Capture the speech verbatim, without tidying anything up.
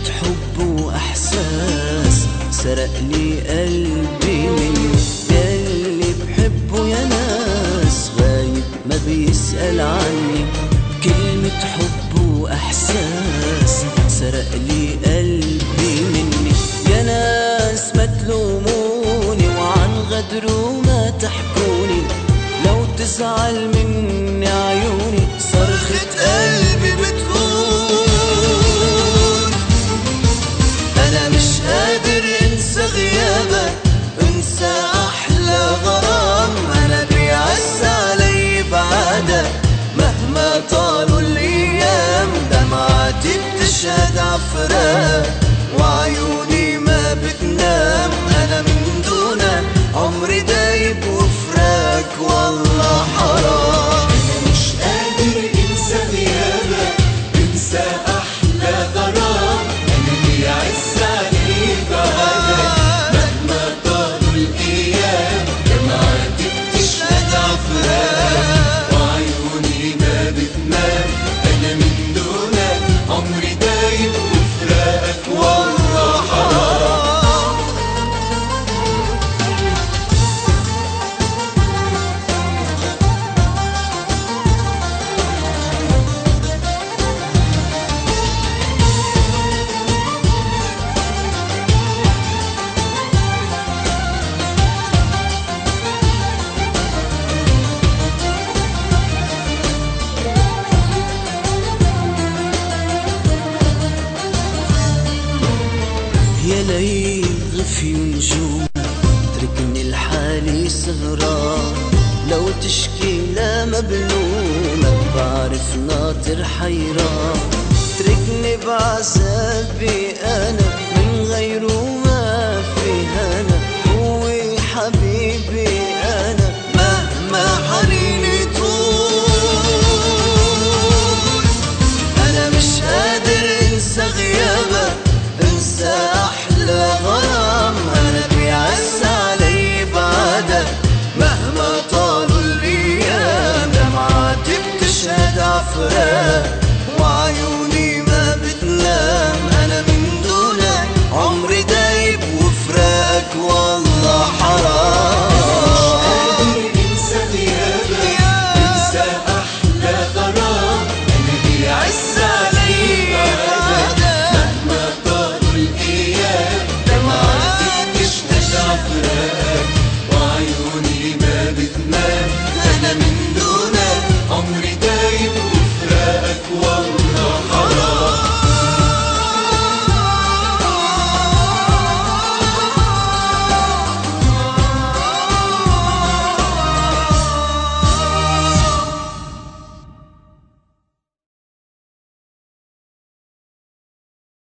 حب وإحساس سرق لي قلبي مني. ياللي بحبه يا ناس غايب ما بيسأل عني. كلمة حب وإحساس سرق لي قلبي مني. يا ناس ما تلوموني وعن غدره ما تحكوني. لو تزعل مني عيوني صرخة قلبي بتقول أنا مش قادر انسى غيابك، انسى أحلى غرام. أنا بيعز علي بعادك مهما طالوا الأيام. دمعاتي بتشهد عفراق وعيوني ما بتنام. أنا من دونك عمري دايب وفراق والله حرام. أنا مش قادر انسى غيابك، انسى أحلى غرام. أنا بيعز علي بعدك مهما طالوا الأيام. دمعاتي بتشهد عفراق وعيوني ما بتنام. أنا من دونك عمري دايب وفراقك والله حرام. يا ليل غفي نجوم اتركني لحالي سهران. لو تشكي لا مبلومك بعرف ناطر حيران. اتركني بعذابي أنا